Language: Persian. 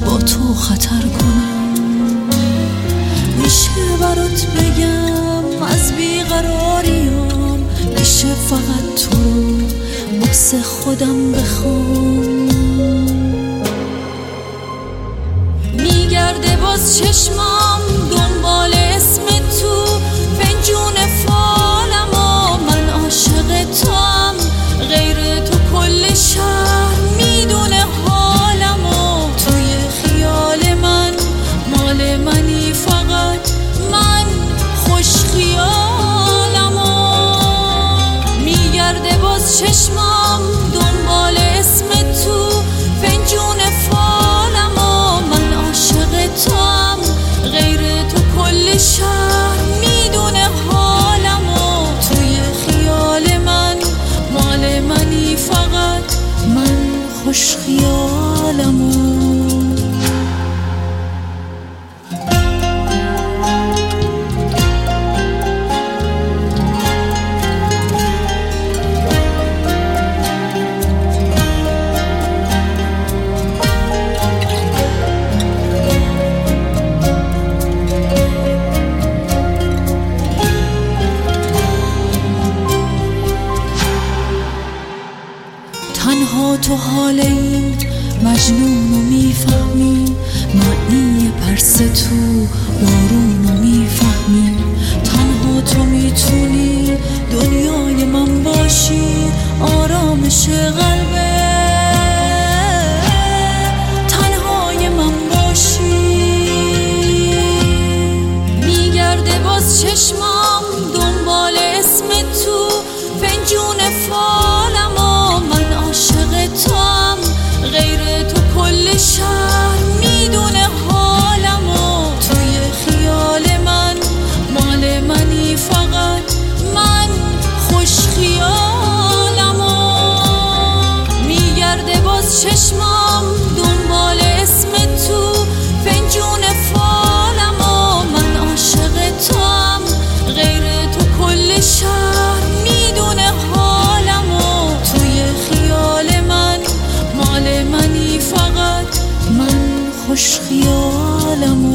با تو خطر کنم. میشه برات بگم از بیقراریام، میشه فقط تو رو واسه خودم بخوام. میگرده باز چشمام دنبال اسم تو، فنجون فالم و من عاشق توام. غیر تو کل شهر میدونه حالم و توی خیال من مال منی، فقط من خوش خیالم و میگرده باز چشمام دنبال اسم تو، فنجون فالم و من عاشق توام. غیر تو کل شهر میدونه حالم و توی خیال من مال منی، فقط من خوش خیالم و تنها تو حال این مجنون رو میفهمی، معنی پرس تو بارون رو میفهمی. تنها تو میتونی دنیای من باشی، آرامش قلبه تنهای من باشی. میگرده باز چشمام دنبال اسم تو، فنجون فالم و من عاشق توام. غیر تو کل شهر میدونه حالم و توی خیال من مال منی، فقط من خوش خیالم و میگرده باز چشمام دنبال اسم تو، فنجون فالم و من عاشق توام. غیر تو کل شهر میدونه حالم و توی خیال من مال منی، فقط من خوش خیالم.